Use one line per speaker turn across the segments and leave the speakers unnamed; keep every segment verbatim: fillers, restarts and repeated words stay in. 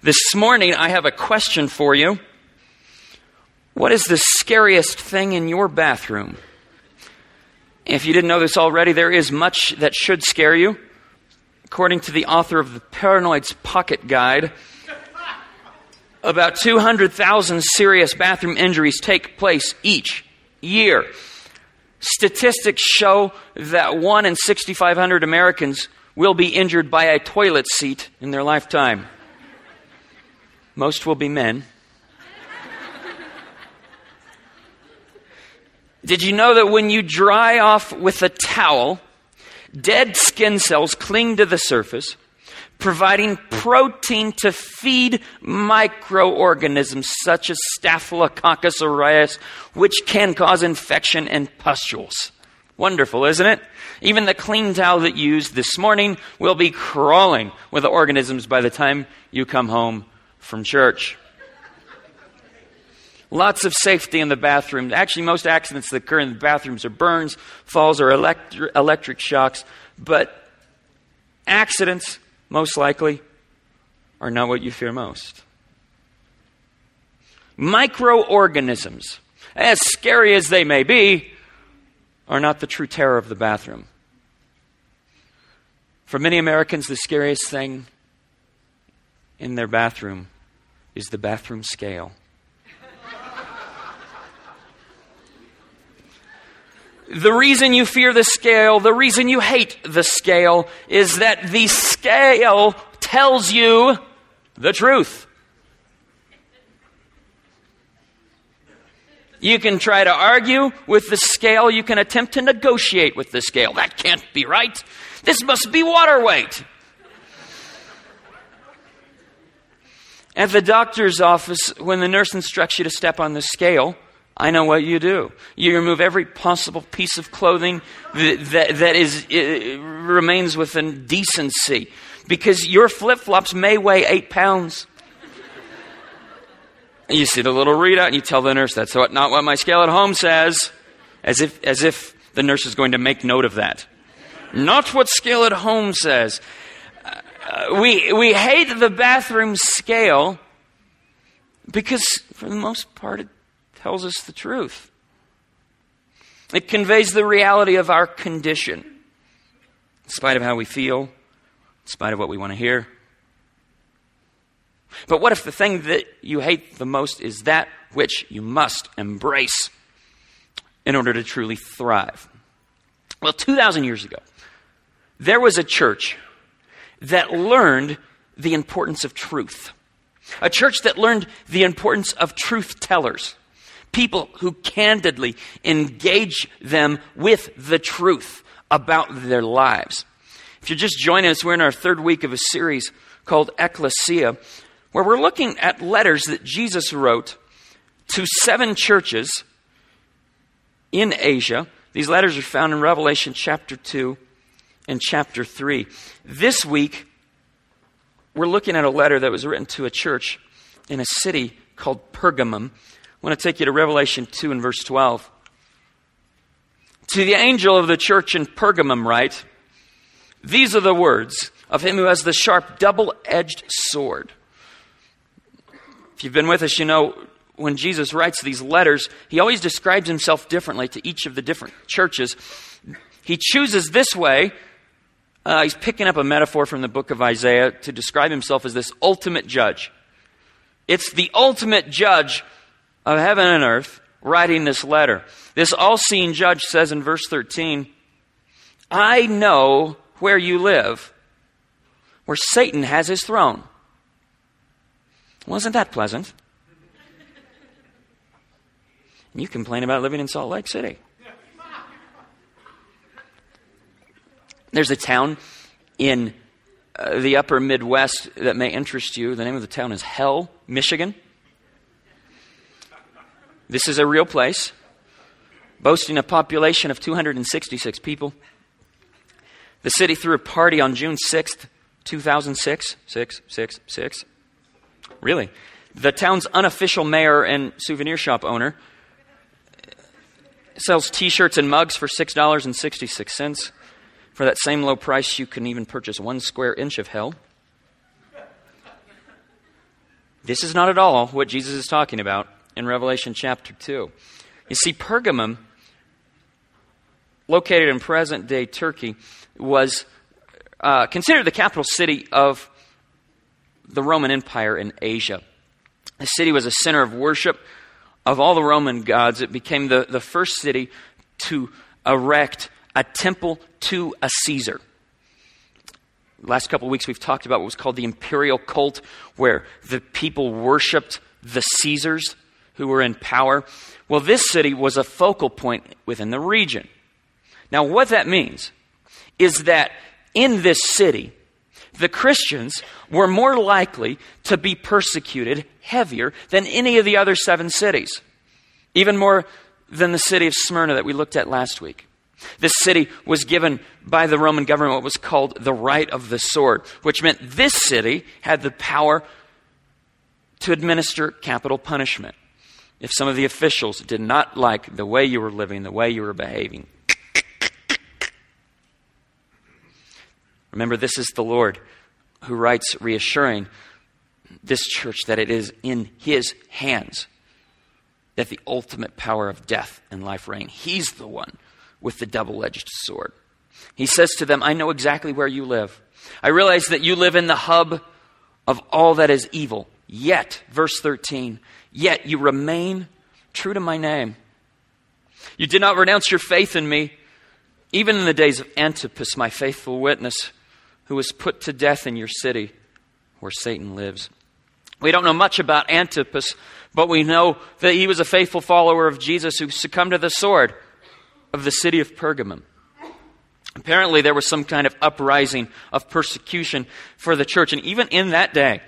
This morning, I have a question for you. What is the scariest thing in your bathroom? If you didn't know this already, there is much that should scare you. According to the author of the Paranoid's Pocket Guide, about two hundred thousand serious bathroom injuries take place each year. Statistics show that one in six thousand five hundred Americans will be injured by a toilet seat in their lifetime. Most will be men. Did you know that when you dry off with a towel, dead skin cells cling to the surface, providing protein to feed microorganisms such as Staphylococcus aureus, which can cause infection and pustules? Wonderful, isn't it? Even the clean towel that you used this morning will be crawling with the organisms by the time you come home from church. Lots of safety in the bathroom. Actually, most accidents that occur in the bathrooms are burns, falls, or electri- electric shocks. But accidents, most likely, are not what you fear most. Microorganisms, as scary as they may be, are not the true terror of the bathroom. For many Americans, the scariest thing in their bathroom is the bathroom scale. The reason you fear the scale, the reason you hate the scale, is that the scale tells you the truth. You can try to argue with the scale. You can attempt to negotiate with the scale. That can't be right. This must be water weight. At the doctor's office, when the nurse instructs you to step on the scale, I know what you do. You remove every possible piece of clothing that, that, that is it remains within decency, because your flip-flops may weigh eight pounds. And you see the little readout and you tell the nurse, that's what, not what my scale at home says, as if, as if the nurse is going to make note of that. Not what scale at home says. Uh, we, we hate the bathroom scale because, for the most part, it tells us the truth. It conveys the reality of our condition, in spite of how we feel, in spite of what we want to hear. But what if the thing that you hate the most is that which you must embrace in order to truly thrive? Well, two thousand years ago, there was a church that learned the importance of truth. A church that learned the importance of truth tellers. People who candidly engage them with the truth about their lives. If you're just joining us, we're in our third week of a series called Ecclesia, where we're looking at letters that Jesus wrote to seven churches in Asia. These letters are found in Revelation chapter two and chapter three. This week, we're looking at a letter that was written to a church in a city called Pergamum. I want to take you to Revelation two and verse twelve. To the angel of the church in Pergamum write, these are the words of him who has the sharp double-edged sword. If you've been with us, you know when Jesus writes these letters, he always describes himself differently to each of the different churches. He chooses this way. Uh, he's picking up a metaphor from the book of Isaiah to describe himself as this ultimate judge. It's the ultimate judge of heaven and earth writing this letter. This all-seeing judge says in verse thirteen, I know where you live, where Satan has his throne. Wasn't that pleasant? And you complain about living in Salt Lake City. There's a town in uh, the upper Midwest that may interest you. The name of the town is Hell, Michigan. This is a real place, boasting a population of two hundred sixty-six people. The city threw a party on June sixth, two thousand six. Six, six, six. Really? The town's unofficial mayor and souvenir shop owner sells T-shirts and mugs for six dollars and sixty-six cents. For that same low price, you can even purchase one square inch of hell. This is not at all what Jesus is talking about in Revelation chapter two. You see, Pergamum, located in present-day Turkey, was uh, considered the capital city of the Roman Empire in Asia. The city was a center of worship of all the Roman gods. It became the, the first city to erect a temple to a Caesar. Last couple of weeks we've talked about what was called the imperial cult, where the people worshipped the Caesars who were in power. Well, this city was a focal point within the region. Now, what that means is that in this city, the Christians were more likely to be persecuted heavier than any of the other seven cities, even more than the city of Smyrna that we looked at last week. This city was given by the Roman government what was called the right of the sword, which meant this city had the power to administer capital punishment. If some of the officials did not like the way you were living, the way you were behaving. Remember, this is the Lord who writes, reassuring this church that it is in His hands that the ultimate power of death and life reign. He's the one with the double-edged sword. He says to them, I know exactly where you live. I realize that you live in the hub of all that is evil. Yet, verse thirteen, yet you remain true to my name. You did not renounce your faith in me, even in the days of Antipas, my faithful witness, who was put to death in your city where Satan lives. We don't know much about Antipas, but we know that he was a faithful follower of Jesus who succumbed to the sword of the city of Pergamum. Apparently there was some kind of uprising of persecution for the church, and even in that day,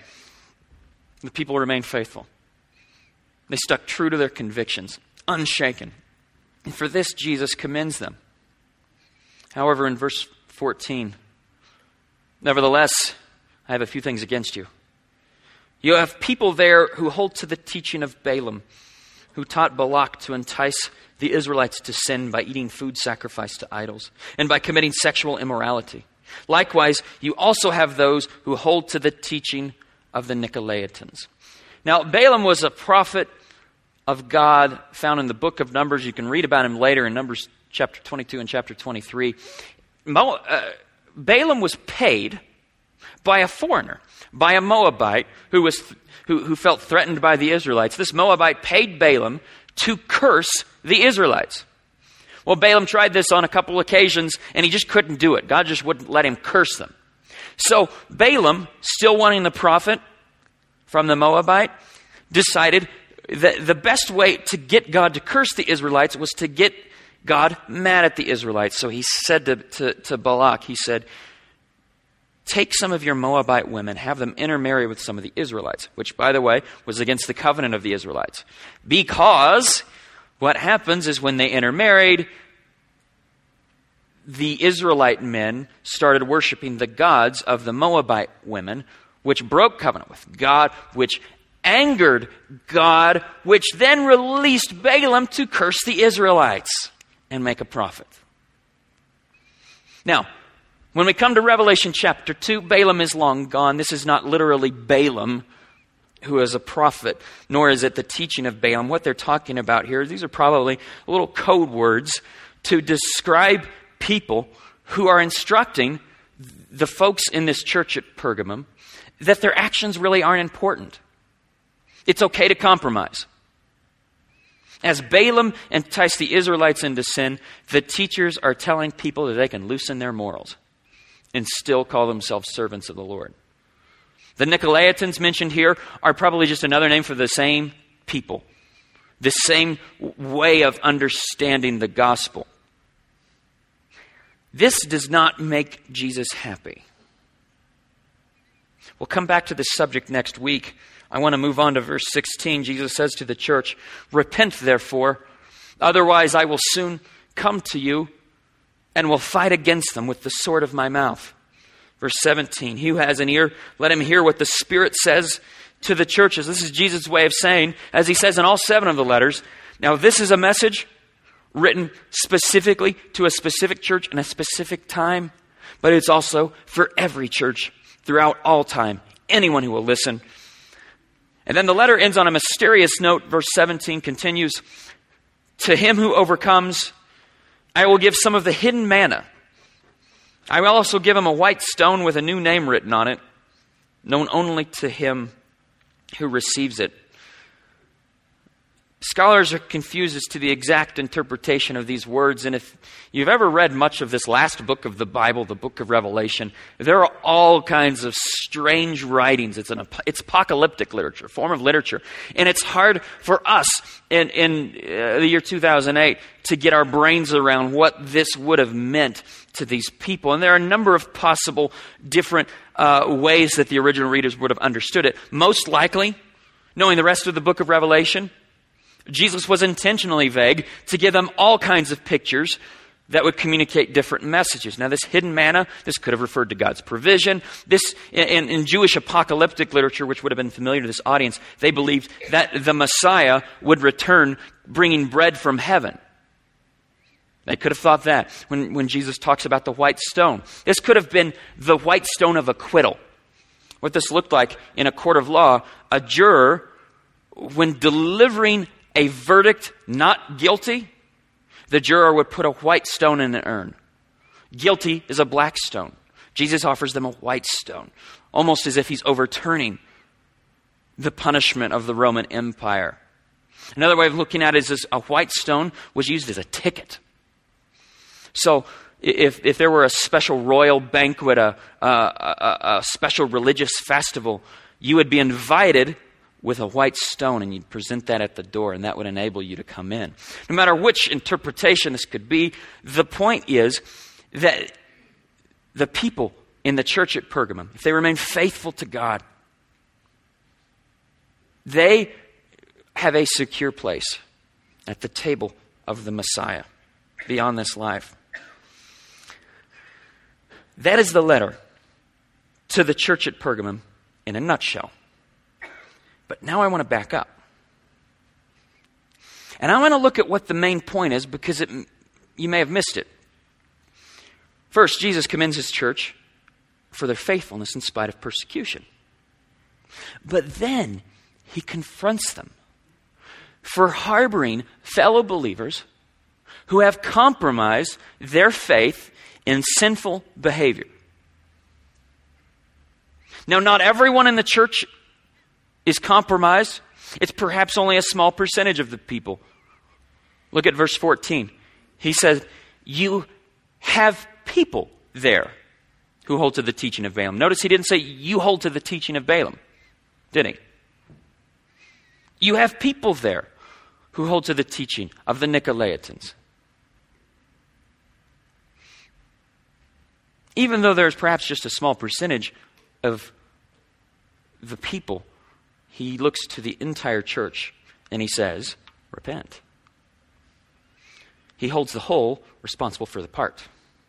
the people remained faithful. They stuck true to their convictions, unshaken. And for this, Jesus commends them. However, in verse fourteen, nevertheless, I have a few things against you. You have people there who hold to the teaching of Balaam, who taught Balak to entice the Israelites to sin by eating food sacrificed to idols and by committing sexual immorality. Likewise, you also have those who hold to the teaching of the Nicolaitans. Now, Balaam was a prophet of God found in the book of Numbers. You can read about him later in Numbers chapter twenty-two and chapter twenty-three. Mo, uh, Balaam was paid by a foreigner, by a Moabite who was who, who felt threatened by the Israelites. This Moabite paid Balaam to curse the Israelites. Well, Balaam tried this on a couple occasions, and he just couldn't do it. God just wouldn't let him curse them. So Balaam, still wanting the prophet from the Moabite, decided that the best way to get God to curse the Israelites was to get God mad at the Israelites. So he said to, to, to Balak, he said, take some of your Moabite women, have them intermarry with some of the Israelites, which, by the way, was against the covenant of the Israelites. Because what happens is when they intermarried, the Israelite men started worshiping the gods of the Moabite women, which broke covenant with God, which angered God, which then released Balaam to curse the Israelites and make a prophet. Now, when we come to Revelation chapter two, Balaam is long gone. This is not literally Balaam who is a prophet, nor is it the teaching of Balaam. What they're talking about here, these are probably little code words to describe people who are instructing the folks in this church at Pergamum that their actions really aren't important. It's okay to compromise. As Balaam enticed the Israelites into sin, the teachers are telling people that they can loosen their morals and still call themselves servants of the Lord. The Nicolaitans mentioned here are probably just another name for the same people, the same way of understanding the gospel. This does not make Jesus happy. We'll come back to this subject next week. I want to move on to verse sixteen. Jesus says to the church, repent therefore, otherwise I will soon come to you and will fight against them with the sword of my mouth. Verse seventeen, he who has an ear, let him hear what the Spirit says to the churches. This is Jesus' way of saying, as he says in all seven of the letters, now this is a message written specifically to a specific church in a specific time, but it's also for every church throughout all time, anyone who will listen. And then the letter ends on a mysterious note. Verse seventeen continues, to him who overcomes, I will give some of the hidden manna. I will also give him a white stone with a new name written on it, known only to him who receives it. Scholars are confused as to the exact interpretation of these words, and if you've ever read much of this last book of the Bible, the book of Revelation, there are all kinds of strange writings. It's an it's apocalyptic literature, a form of literature, and it's hard for us in, in uh, the year two thousand eight to get our brains around what this would have meant to these people. And there are a number of possible different uh, ways that the original readers would have understood it. Most likely, knowing the rest of the book of Revelation, Jesus was intentionally vague to give them all kinds of pictures that would communicate different messages. Now, this hidden manna, this could have referred to God's provision. This, in, in Jewish apocalyptic literature, which would have been familiar to this audience, they believed that the Messiah would return bringing bread from heaven. They could have thought that when, when Jesus talks about the white stone. This could have been the white stone of acquittal. What this looked like in a court of law, a juror, when delivering a verdict not guilty, the juror would put a white stone in an urn. Guilty is a black stone. Jesus offers them a white stone, almost as if he's overturning the punishment of the Roman Empire. Another way of looking at it is a white stone was used as a ticket. So if, if there were a special royal banquet, a, a, a, a special religious festival, you would be invited with a white stone, and you'd present that at the door, and that would enable you to come in. No matter which interpretation this could be, the point is that the people in the church at Pergamum, if they remain faithful to God, they have a secure place at the table of the Messiah beyond this life. That is the letter to the church at Pergamum in a nutshell. But now I want to back up. And I want to look at what the main point is, because it, you may have missed it. First, Jesus commends his church for their faithfulness in spite of persecution. But then he confronts them for harboring fellow believers who have compromised their faith in sinful behavior. Now, not everyone in the church is compromised. It's perhaps only a small percentage of the people. Look at verse fourteen. He says, you have people there who hold to the teaching of Balaam. Notice he didn't say, you hold to the teaching of Balaam, did he? You have people there who hold to the teaching of the Nicolaitans. Even though there's perhaps just a small percentage of the people, he looks to the entire church and he says, repent. He holds the whole responsible for the part.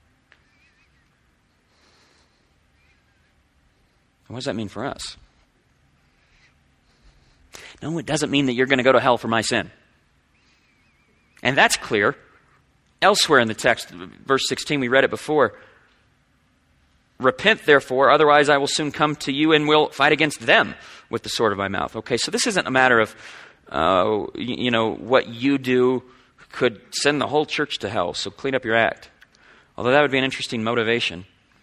And what does that mean for us? No, it doesn't mean that you're going to go to hell for my sin. And that's clear. Elsewhere in the text, verse sixteen, we read it before. Repent, therefore, otherwise I will soon come to you and will fight against them with the sword of my mouth. Okay, so this isn't a matter of, uh, you know, what you do could send the whole church to hell, so clean up your act. Although that would be an interesting motivation.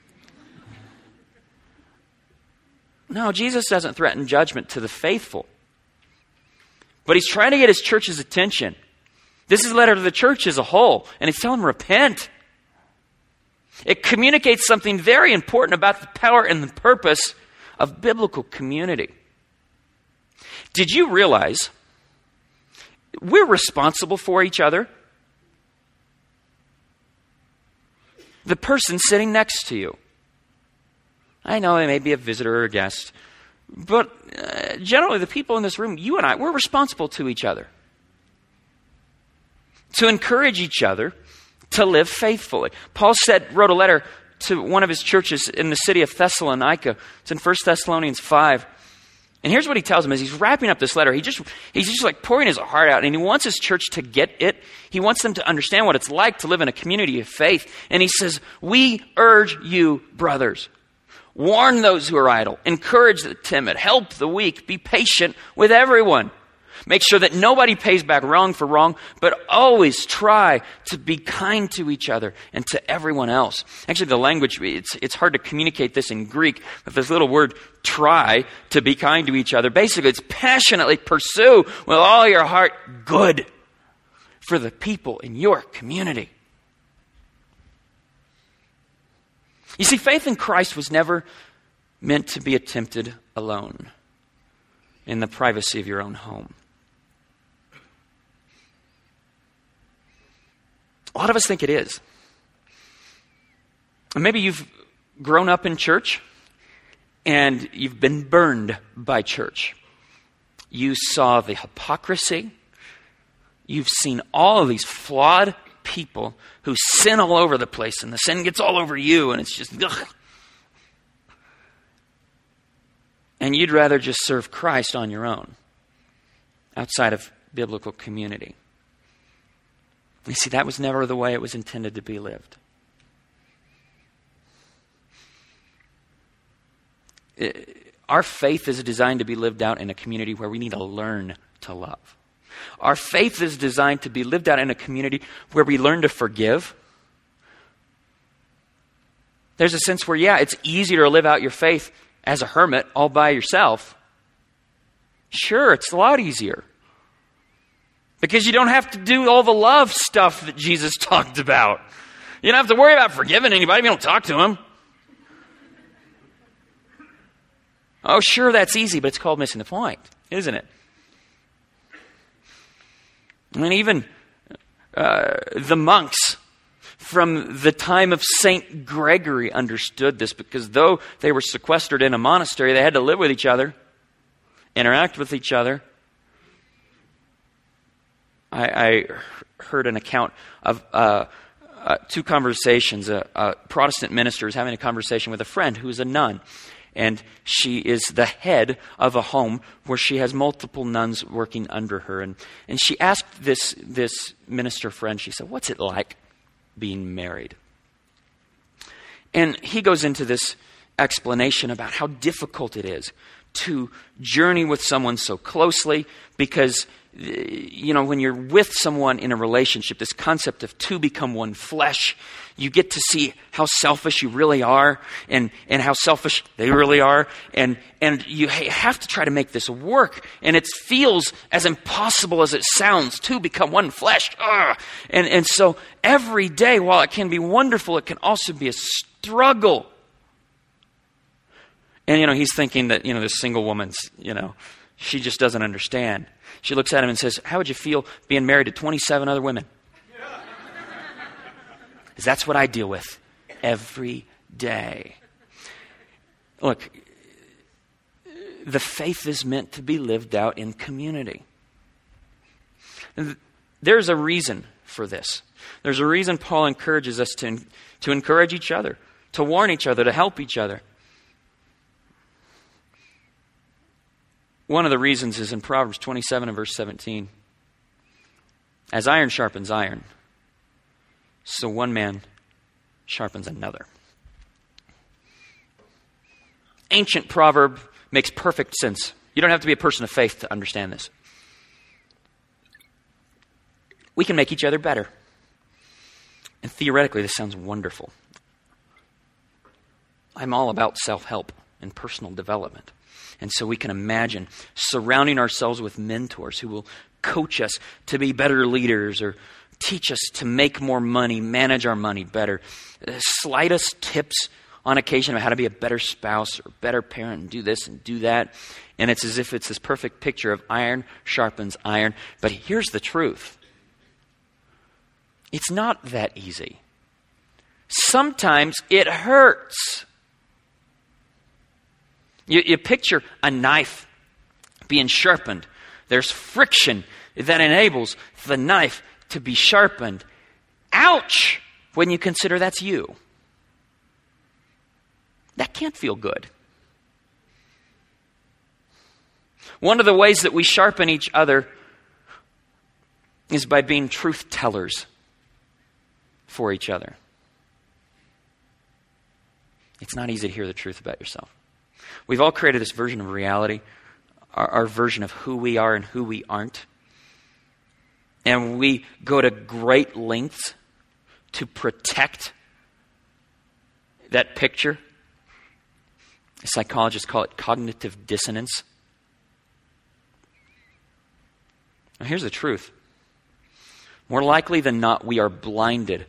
No, Jesus doesn't threaten judgment to the faithful. But he's trying to get his church's attention. This is a letter to the church as a whole, and he's telling them, repent. It communicates something very important about the power and the purpose of biblical community. Did you realize we're responsible for each other? The person sitting next to you. I know they may be a visitor or a guest, but uh, generally the people in this room, you and I, we're responsible to each other. To encourage each other to live faithfully. Paul said, wrote a letter to one of his churches in the city of Thessalonica. It's in First Thessalonians five. And here's what he tells them as he's wrapping up this letter. He just he's just like pouring his heart out, and he wants his church to get it. He wants them to understand what it's like to live in a community of faith. And he says, we urge you, brothers, Warn those who are idle. Encourage the timid. Help the weak. Be patient with everyone. Make sure that nobody pays back wrong for wrong, but always try to be kind to each other and to everyone else. Actually, the language, it's, it's hard to communicate this in Greek, but this little word, try to be kind to each other. Basically, it's passionately pursue with all your heart good for the people in your community. You see, faith in Christ was never meant to be attempted alone in the privacy of your own home. A lot of us think it is. And maybe you've grown up in church and you've been burned by church. You saw the hypocrisy. You've seen all of these flawed people who sin all over the place, and the sin gets all over you, and it's just, ugh. And you'd rather just serve Christ on your own, outside of biblical community. You see, that was never the way it was intended to be lived. It, our faith is designed to be lived out in a community where we need to learn to love. Our faith is designed to be lived out in a community where we learn to forgive. There's a sense where, yeah, it's easier to live out your faith as a hermit all by yourself. Sure, it's a lot easier. Because you don't have to do all the love stuff that Jesus talked about. You don't have to worry about forgiving anybody if you don't talk to them. Oh, sure, that's easy, but it's called missing the point, isn't it? I mean, even uh, the monks from the time of Saint Gregory understood this, because though they were sequestered in a monastery, they had to live with each other, interact with each other. I, I heard an account of uh, uh, two conversations. A, a Protestant minister is having a conversation with a friend who is a nun. And she is the head of a home where she has multiple nuns working under her. And, and she asked this, this minister friend, she said, what's it like being married? And he goes into this explanation about how difficult it is to journey with someone so closely, because, you know, when you're with someone in a relationship, this concept of two become one flesh, you get to see how selfish you really are and, and how selfish they really are. And, and you ha- have to try to make this work. And it feels as impossible as it sounds to become one flesh. Ugh. And, and so every day, while it can be wonderful, it can also be a struggle. And, you know, he's thinking that, you know, this single woman's, you know, she just doesn't understand. She looks at him and says, how would you feel being married to twenty-seven other women? Because that's what I deal with every day. Look, the faith is meant to be lived out in community. There's a reason for this. There's a reason Paul encourages us to, to encourage each other, to warn each other, to help each other. One of the reasons is in Proverbs twenty-seven and verse seventeen. As iron sharpens iron, so one man sharpens another. Ancient proverb makes perfect sense. You don't have to be a person of faith to understand this. We can make each other better. And theoretically, this sounds wonderful. I'm all about self-help and personal development. And so we can imagine surrounding ourselves with mentors who will coach us to be better leaders, or teach us to make more money, manage our money better, slide us tips on occasion about how to be a better spouse or better parent, and do this and do that. And it's as if it's this perfect picture of iron sharpens iron. But here's the truth. It's not that easy. Sometimes it hurts. You, you picture a knife being sharpened. There's friction that enables the knife to be sharpened. Ouch! When you consider that's you. That can't feel good. One of the ways that we sharpen each other is by being truth tellers for each other. it's not easy to hear the truth about yourself. We've all created this version of reality, our, our version of who we are and who we aren't. And we go to great lengths to protect that picture. Psychologists call it cognitive dissonance. Now, here's the truth. More likely than not, we are blinded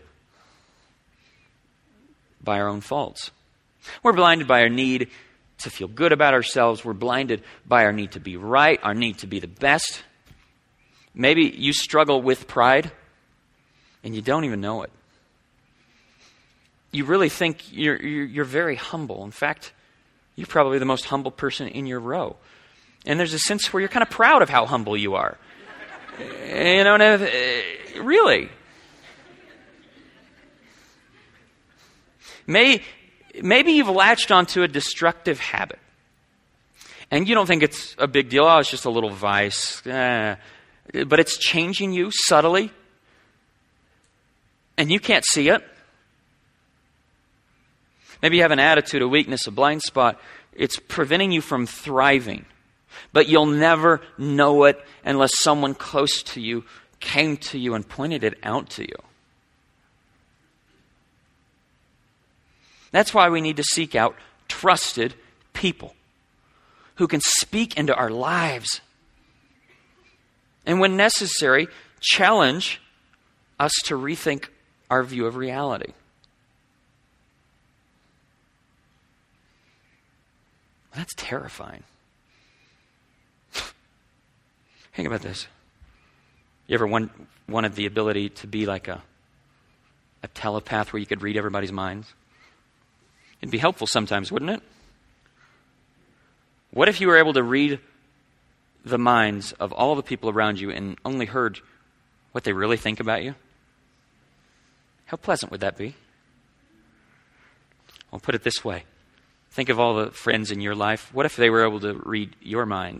by our own faults. We're blinded by our need to feel good about ourselves. We're blinded by our need to be right, our need to be the best. Maybe you struggle with pride and you don't even know it. You really think you're, you're, you're very humble. In fact, you're probably the most humble person in your row. And there's a sense where you're kind of proud of how humble you are. You know, and if, really. Maybe, maybe you've latched onto a destructive habit. And you don't think it's a big deal. Oh, it's just a little vice. Eh. But it's changing you subtly. And you can't see it. Maybe you have an attitude, a weakness, a blind spot. It's preventing you from thriving. But you'll never know it unless someone close to you came to you and pointed it out to you. That's why we need to seek out trusted people who can speak into our lives. And when necessary, challenge us to rethink our view of reality. That's terrifying. Think about this. You ever want, wanted the ability to be like a, a telepath where you could read everybody's minds? It'd be helpful sometimes, wouldn't it? What if you were able to read the minds of all the people around you and only heard what they really think about you? How pleasant would that be? I'll put it this way. Think of all the friends in your life. What if they were able to read your mind?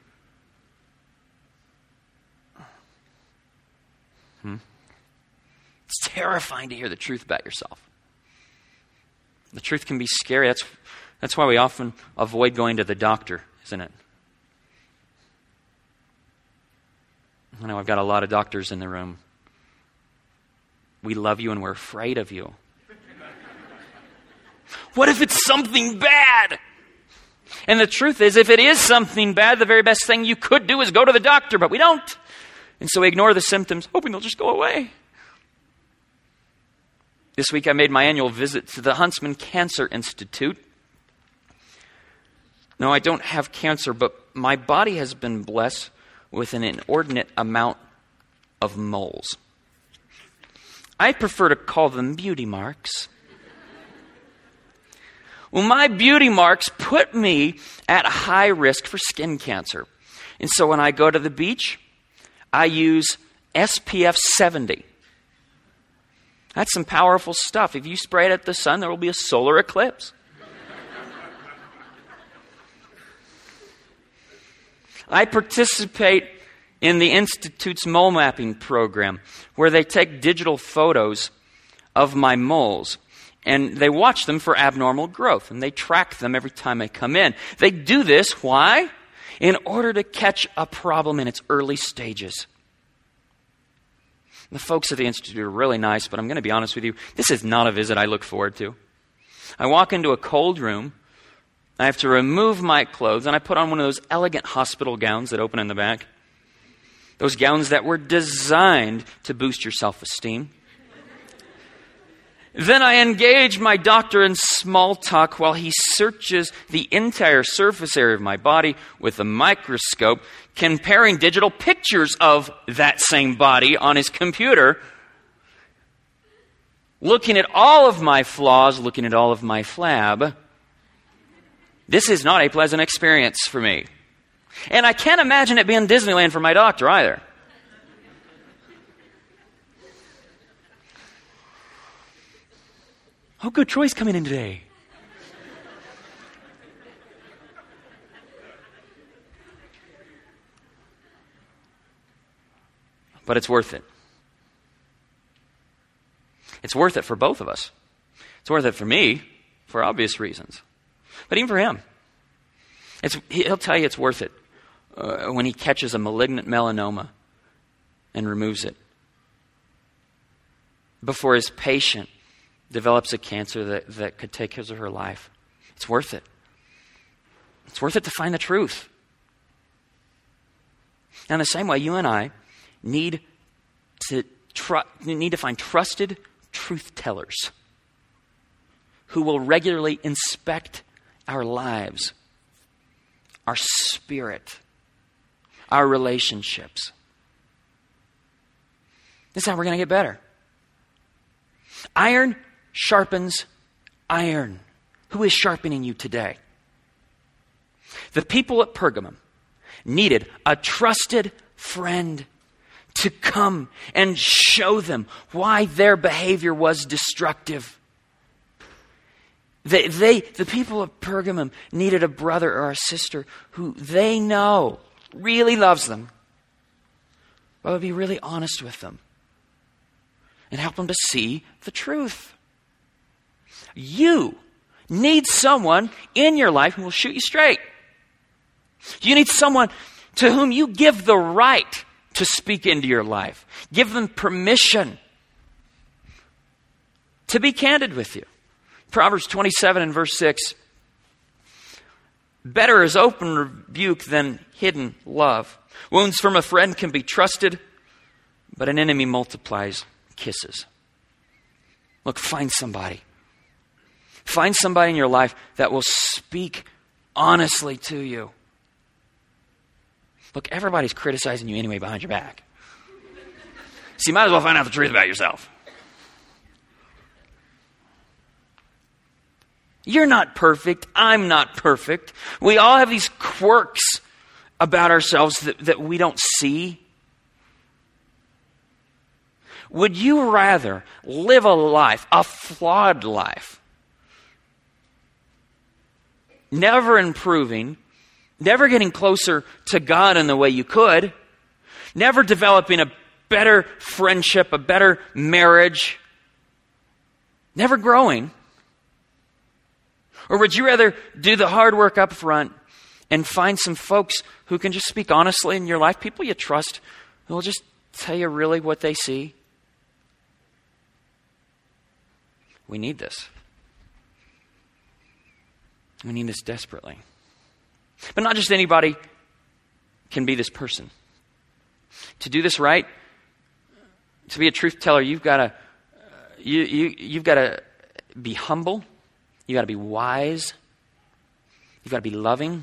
Hmm? It's terrifying to hear the truth about yourself. The truth can be scary. That's, that's why we often avoid going to the doctor, isn't it? I know I've got a lot of doctors in the room. We love you and we're afraid of you. What if it's something bad? And the truth is, if it is something bad, the very best thing you could do is go to the doctor, but we don't. And so we ignore the symptoms, hoping they'll just go away. This week I made my annual visit to the Huntsman Cancer Institute. No, I don't have cancer, but my body has been blessed with an inordinate amount of moles. I prefer to call them beauty marks. Well, my beauty marks put me at high risk for skin cancer. And so when I go to the beach, I use S P F seventy. That's some powerful stuff. If you spray it at the sun, there will be a solar eclipse. I participate in the Institute's mole mapping program, where they take digital photos of my moles. And they watch them for abnormal growth, and they track them every time they come in. They do this, why? In order to catch a problem in its early stages. The folks at the Institute are really nice, but I'm going to be honest with you, this is not a visit I look forward to. I walk into a cold room, I have to remove my clothes, and I put on one of those elegant hospital gowns that open in the back. Those gowns that were designed to boost your self-esteem. Then I engage my doctor in small talk while he searches the entire surface area of my body with a microscope, comparing digital pictures of that same body on his computer, looking at all of my flaws, looking at all of my flab. This is not a pleasant experience for me. And I can't imagine it being Disneyland for my doctor either. Oh, good, Troy's coming in today. But it's worth it. It's worth it for both of us. It's worth it for me. for obvious reasons. But even for him, it's, he'll tell you it's worth it uh, when he catches a malignant melanoma and removes it, before his patient develops a cancer that, that could take his or her life. It's worth it. It's worth it to find the truth. Now, in the same way, you and I need to tr- need to find trusted truth tellers who will regularly inspect our lives, our spirit, our relationships. This is how we're going to get better. Iron sharpens iron. Who is sharpening you today? The people at Pergamum needed a trusted friend to come and show them why their behavior was destructive. They, they, the people of Pergamum needed a brother or a sister who they know really loves them, but would be really honest with them and help them to see the truth. You need someone in your life who will shoot you straight. You need someone to whom you give the right to speak into your life. Give them permission to be candid with you. Proverbs twenty-seven and verse six. Better is open rebuke than hidden love. Wounds from a friend can be trusted, but an enemy multiplies kisses. Look, find somebody. Find somebody in your life that will speak honestly to you. Look, everybody's criticizing you anyway behind your back. So you might as well find out the truth about yourself. You're not perfect. I'm not perfect. We all have these quirks about ourselves that, that we don't see. Would you rather live a life, a flawed life, never improving, never getting closer to God in the way you could, never developing a better friendship, a better marriage, never growing? Or would you rather do the hard work up front and find some folks who can just speak honestly in your life, people you trust, who will just tell you really what they see? We need this. We need this desperately. But not just anybody can be this person. To do this right, to be a truth teller, you've got to you, you, you've got to be humble. You've got to be wise. You've got to be loving.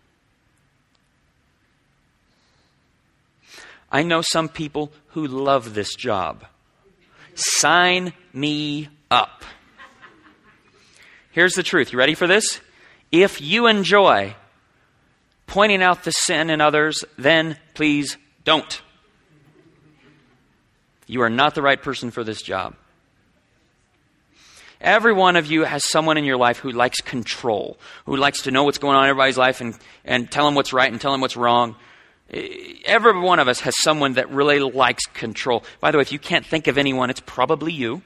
I know some people who love this job. Sign me up. Here's the truth. You ready for this? If you enjoy pointing out the sin in others, then please don't. You are not the right person for this job. Every one of you has someone in your life who likes control, who likes to know what's going on in everybody's life and, and tell them what's right and tell them what's wrong. Every one of us has someone that really likes control. By the way, if you can't think of anyone, it's probably you.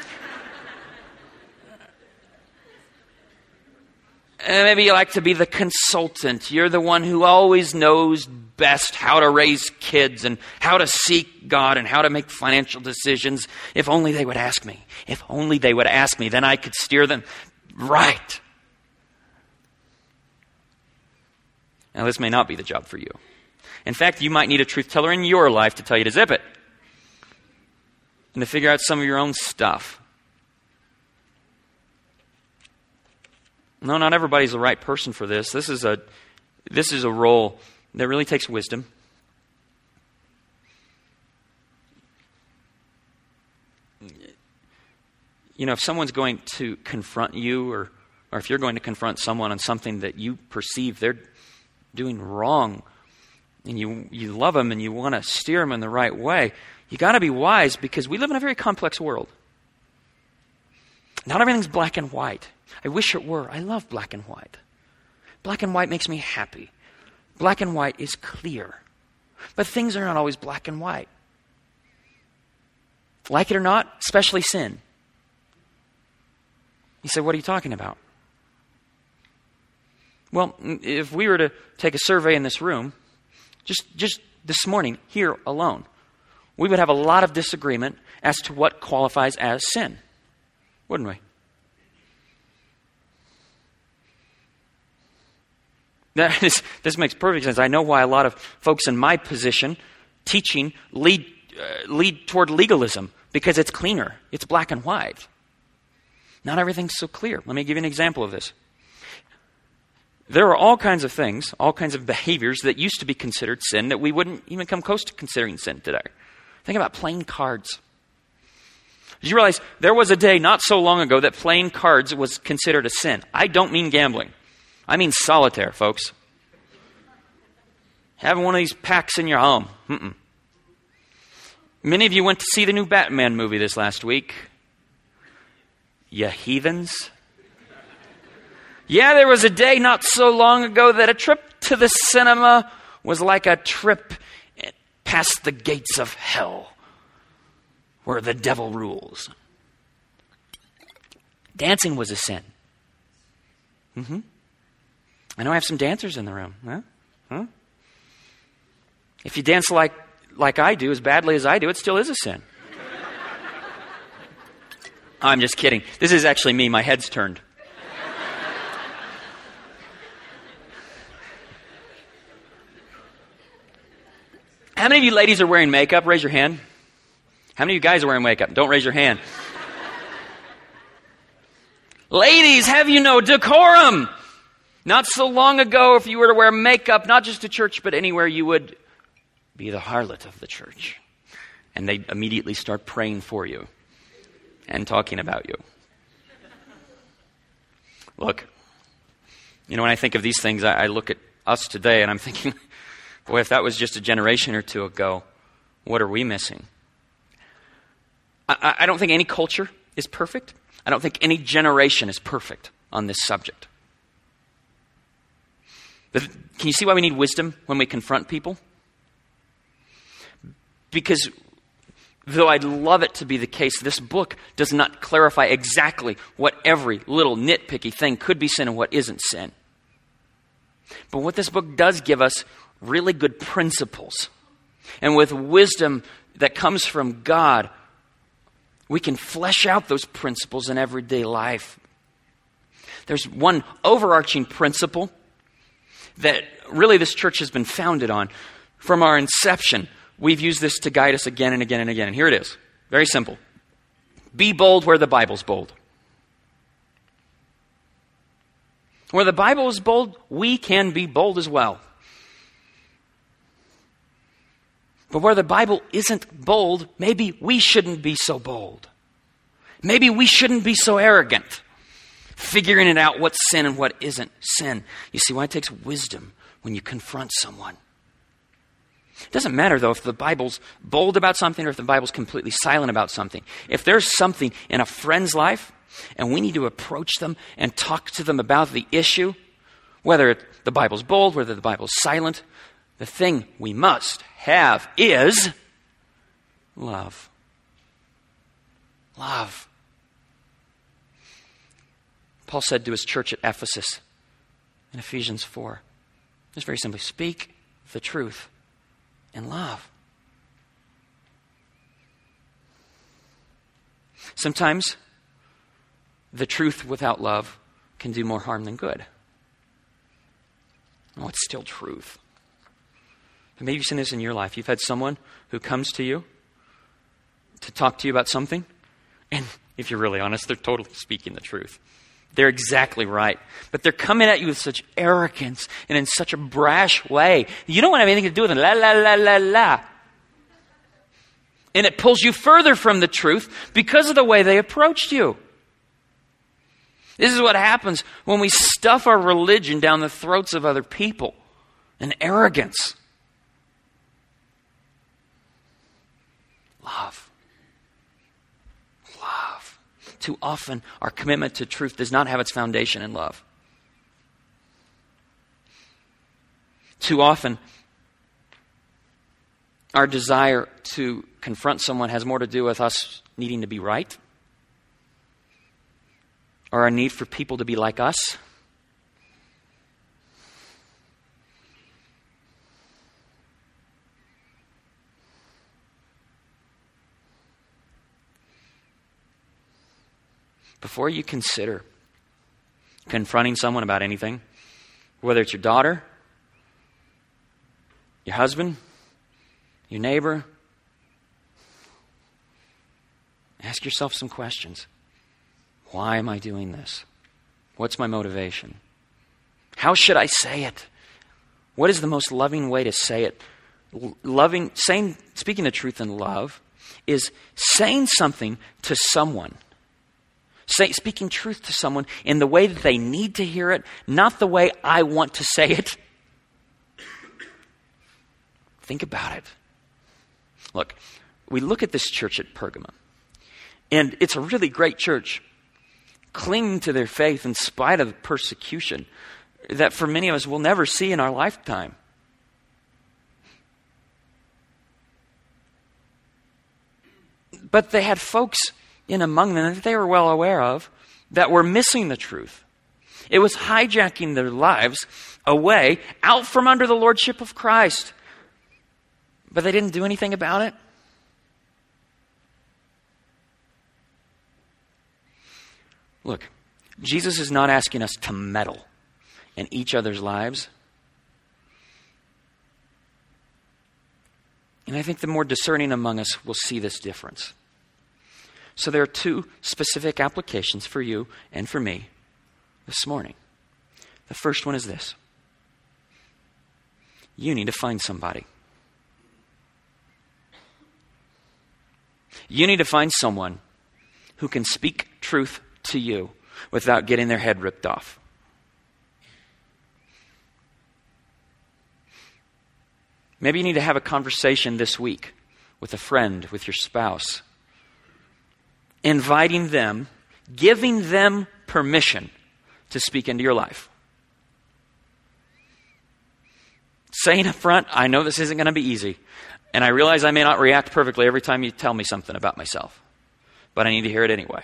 And maybe you like to be the consultant. You're the one who always knows best how to raise kids and how to seek God and how to make financial decisions. If only they would ask me. If only they would ask me, then I could steer them right. Now, this may not be the job for you. In fact, you might need a truth teller in your life to tell you to zip it and to figure out some of your own stuff. No, not everybody's the right person for this. This is a this is a role that really takes wisdom. You know, if someone's going to confront you, or or if you're going to confront someone on something that you perceive they're doing wrong, and you you love them and you want to steer them in the right way, you got to be wise, because we live in a very complex world. Not everything's black and white. I wish it were. I love black and white. Black and white makes me happy. Black and white is clear. But things are not always black and white. Like it or not, especially sin. You say, what are you talking about? Well, if we were to take a survey in this room, just, just this morning, here alone, we would have a lot of disagreement as to what qualifies as sin, wouldn't we? That is, this makes perfect sense. I know why a lot of folks in my position, teaching, lead, uh, lead toward legalism, because it's cleaner. It's black and white. Not everything's so clear. Let me give you an example of this. There are all kinds of things, all kinds of behaviors that used to be considered sin that we wouldn't even come close to considering sin today. Think about playing cards. Did you realize there was a day not so long ago that playing cards was considered a sin? I don't mean gambling. I mean solitaire, folks. Having one of these packs in your home. Mm-mm. Many of you went to see the new Batman movie this last week. You heathens. Yeah, there was a day not so long ago that a trip to the cinema was like a trip past the gates of hell, where the devil rules. Dancing was a sin. Mm-hmm. I know I have some dancers in the room. Huh? Huh? If you dance like, like I do, as badly as I do, it still is a sin. I'm just kidding. This is actually me. My head's turned. How many of you ladies are wearing makeup? Raise your hand. How many of you guys are wearing makeup? Don't raise your hand. Ladies, have you no decorum? Not so long ago, if you were to wear makeup, not just to church, but anywhere, you would be the harlot of the church. And they immediately start praying for you and talking about you. Look, you know, when I think of these things, I, I look at us today and I'm thinking, boy, if that was just a generation or two ago, what are we missing? I, I don't think any culture is perfect. I don't think any generation is perfect on this subject. But can you see why we need wisdom when we confront people? Because though I'd love it to be the case, this book does not clarify exactly what every little nitpicky thing could be sin and what isn't sin. But what this book does give us really good principles. And with wisdom that comes from God, we can flesh out those principles in everyday life. There's one overarching principle that really this church has been founded on. From our inception, we've used this to guide us again and again and again. And here it is. Very simple. Be bold where the Bible's bold. Where the Bible is bold, we can be bold as well. But where the Bible isn't bold, maybe we shouldn't be so bold. Maybe we shouldn't be so arrogant, figuring it out what's sin and what isn't sin. You see why it takes wisdom when you confront someone. It doesn't matter, though, if the Bible's bold about something or if the Bible's completely silent about something. If there's something in a friend's life and we need to approach them and talk to them about the issue, whether the Bible's bold, whether the Bible's silent, the thing we must have is love. Love. Paul said to his church at Ephesus in Ephesians four, just very simply, speak the truth in love. Sometimes the truth without love can do more harm than good. Oh, it's still truth. But maybe you've seen this in your life. You've had someone who comes to you to talk to you about something, and if you're really honest, they're totally speaking the truth. They're exactly right. But they're coming at you with such arrogance and in such a brash way. You don't want to have anything to do with them. La, la, la, la, la. And it pulls you further from the truth because of the way they approached you. This is what happens when we stuff our religion down the throats of other people. An arrogance. Love. Love. Too often, our commitment to truth does not have its foundation in love. Too often, our desire to confront someone has more to do with us needing to be right or our need for people to be like us? Before you consider confronting someone about anything, whether it's your daughter, your husband, your neighbor, ask yourself some questions. Why am I doing this? What's my motivation? How should I say it? What is the most loving way to say it? Loving, saying, speaking the truth in love is saying something to someone. Say, speaking truth to someone in the way that they need to hear it, not the way I want to say it. Think about it. Look, we look at this church at Pergamum, and it's a really great church, clinging to their faith in spite of the persecution that for many of us we'll never see in our lifetime. But they had folks in among them that they were well aware of that were missing the truth. It was hijacking their lives away, out from under the lordship of Christ. But they didn't do anything about it. Look, Jesus is not asking us to meddle in each other's lives. And I think the more discerning among us will see this difference. So there are two specific applications for you and for me this morning. The first one is this. You need to find somebody. You need to find someone who can speak truth to you without getting their head ripped off. Maybe you need to have a conversation this week with a friend, with your spouse, inviting them, giving them permission to speak into your life. Saying up front, I know this isn't going to be easy, and I realize I may not react perfectly every time you tell me something about myself, but I need to hear it anyway.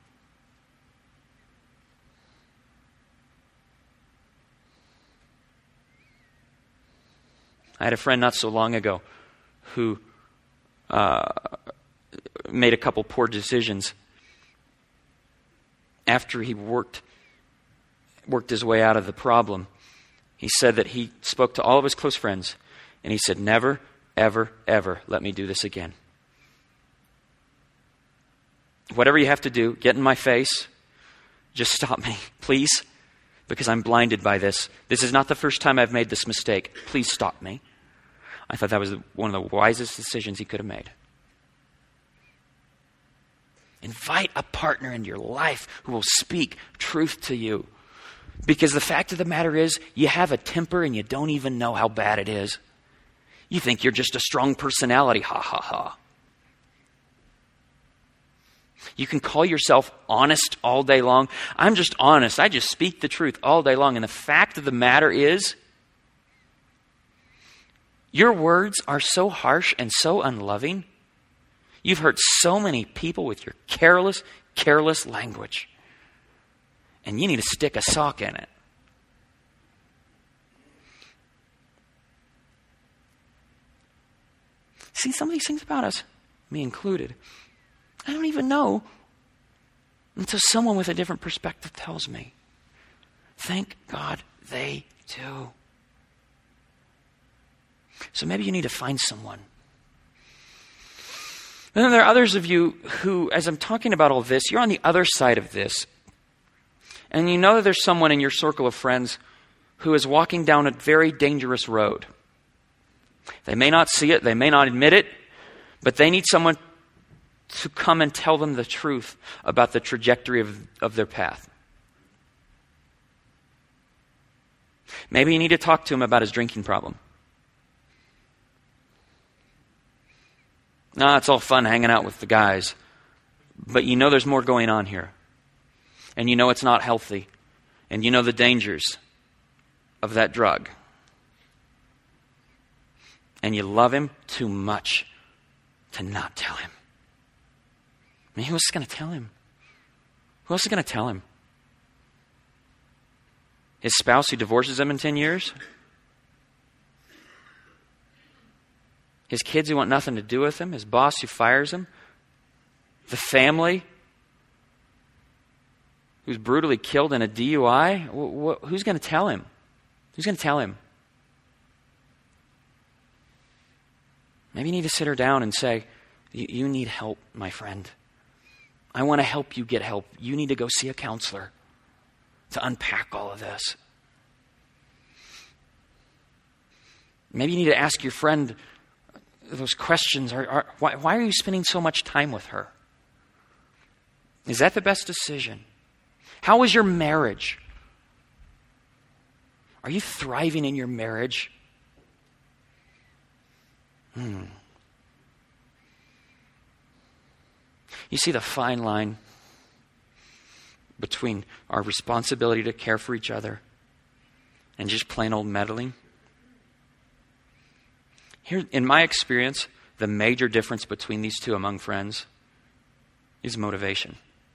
I had a friend not so long ago who uh, made a couple poor decisions after he worked worked his way out of the problem. He said that he spoke to all of his close friends, and he said, never, ever, ever let me do this again. Whatever you have to do, get in my face, just stop me, please, because I'm blinded by this. This is not the first time I've made this mistake. Please stop me. I thought that was one of the wisest decisions he could have made. Invite a partner into your life who will speak truth to you. Because the fact of the matter is, you have a temper and you don't even know how bad it is. You think you're just a strong personality. Ha, ha, ha. You can call yourself honest all day long. I'm just honest. I just speak the truth all day long. And the fact of the matter is, your words are so harsh and so unloving. You've hurt so many people with your careless, careless language. And you need to stick a sock in it. See, some of these things about us, me included, I don't even know until someone with a different perspective tells me. Thank God they do. So maybe you need to find someone. And then there are others of you who, as I'm talking about all this, you're on the other side of this. And you know that there's someone in your circle of friends who is walking down a very dangerous road. They may not see it, they may not admit it, but they need someone to come and tell them the truth about the trajectory of, of their path. Maybe you need to talk to him about his drinking problem. No, it's all fun hanging out with the guys, but you know there's more going on here. And you know it's not healthy. And you know the dangers of that drug. And you love him too much to not tell him. I mean, who else is going to tell him? Who else is going to tell him? His spouse who divorces him in ten years? His kids who want nothing to do with him? His boss who fires him? The family who's brutally killed in a D U I? Wh- wh- who's going to tell him? Who's going to tell him? Maybe you need to sit her down and say, you need help, my friend. I want to help you get help. You need to go see a counselor to unpack all of this. Maybe you need to ask your friend those questions. Are, are, why, why are you spending so much time with her? Is that the best decision? How is your marriage? Are you thriving in your marriage? Hmm. You see the fine line between our responsibility to care for each other and just plain old meddling? Here, in my experience, the major difference between these two among friends is motivation.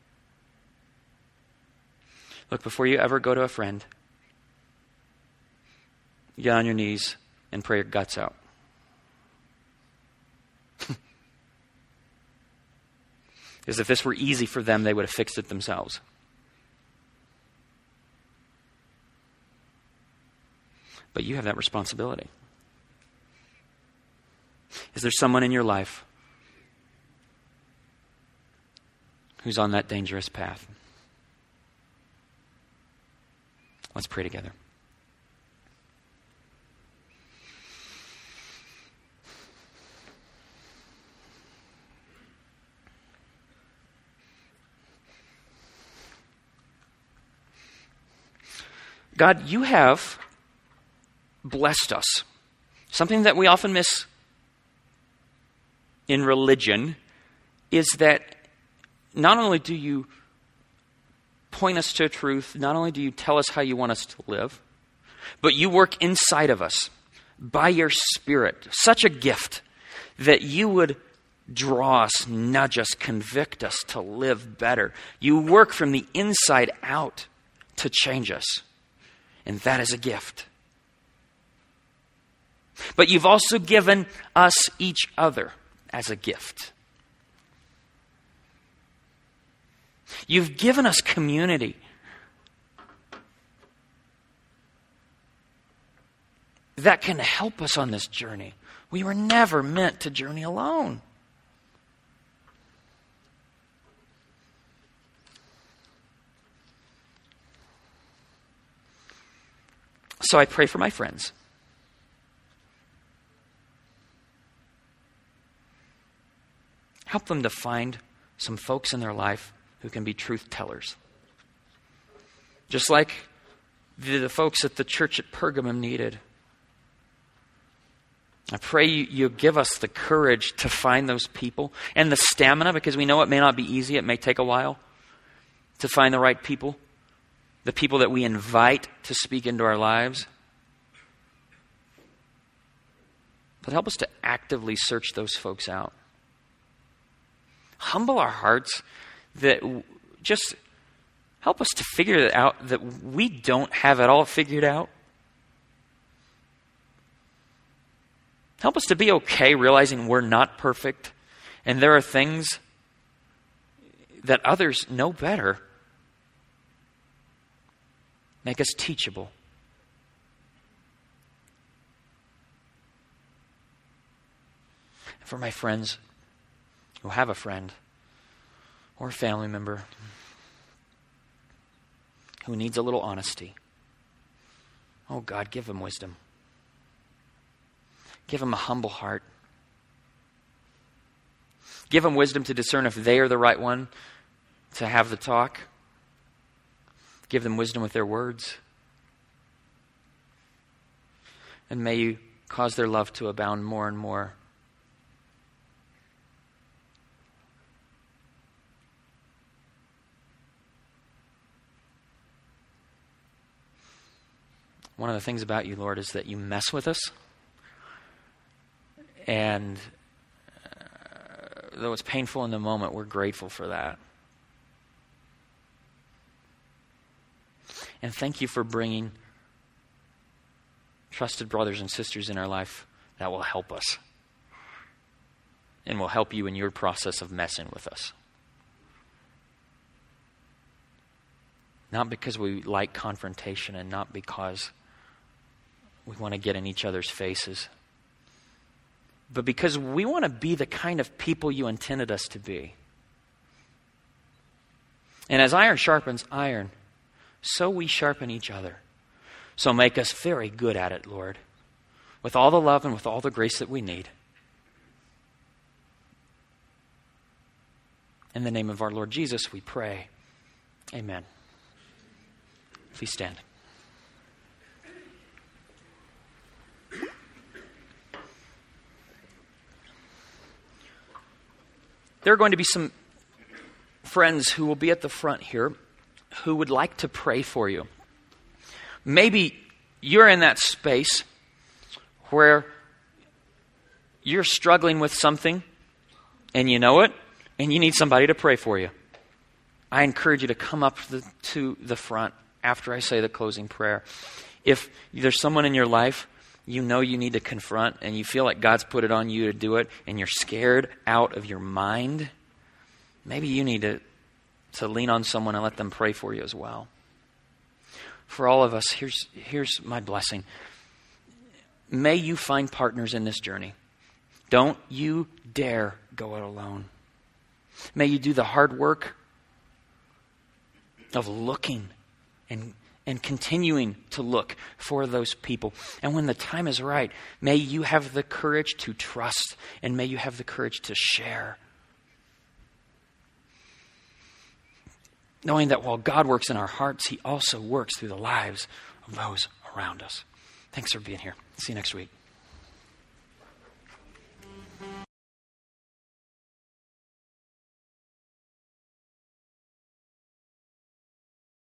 Look, before you ever go to a friend, get on your knees and pray your guts out. Because if this were easy for them, they would have fixed it themselves. But you have that responsibility. Is there someone in your life who's on that dangerous path? Let's pray together. God, you have blessed us. Something that we often miss in religion is that not only do you point us to truth, not only do you tell us how you want us to live, but you work inside of us by your Spirit. Such a gift that you would draw us, nudge us, convict us to live better. You work from the inside out to change us. And that is a gift. But you've also given us each other as a gift. You've given us community. That can help us on this journey. We were never meant to journey alone. So I pray for my friends. Help them to find some folks in their life who can be truth tellers. Just like the, the folks at the church at Pergamum needed. I pray you, you give us the courage to find those people and the stamina, because we know it may not be easy. It may take a while to find the right people. The people that we invite to speak into our lives. But help us to actively search those folks out. Humble our hearts that just help us to figure it out that we don't have it all figured out. Help us to be okay realizing we're not perfect and there are things that others know better. Make us teachable. And for my friends who have a friend or a family member who needs a little honesty, oh God, give them wisdom. Give them a humble heart. Give them wisdom to discern if they are the right one to have the talk. Give them wisdom with their words. And may you cause their love to abound more and more. One of the things about you, Lord, is that you mess with us. And uh, though it's painful in the moment, we're grateful for that. And thank you for bringing trusted brothers and sisters in our life that will help us and will help you in your process of messing with us. Not because we like confrontation and not because we want to get in each other's faces, but because we want to be the kind of people you intended us to be. And as iron sharpens iron, so we sharpen each other. So make us very good at it, Lord, with all the love and with all the grace that we need. In the name of our Lord Jesus, we pray. Amen. Please stand. There are going to be some friends who will be at the front here who would like to pray for you. Maybe you're in that space where you're struggling with something and you know it, and you need somebody to pray for you. I encourage you to come up to the, to the front after I say the closing prayer. If there's someone in your life you know you need to confront and you feel like God's put it on you to do it and you're scared out of your mind, maybe you need to, to lean on someone and let them pray for you as well. For all of us, here's, here's my blessing. May you find partners in this journey. Don't you dare go it alone. May you do the hard work of looking and, and continuing to look for those people. And when the time is right, may you have the courage to trust, and may you have the courage to share. Knowing that while God works in our hearts, He also works through the lives of those around us. Thanks for being here. See you next week.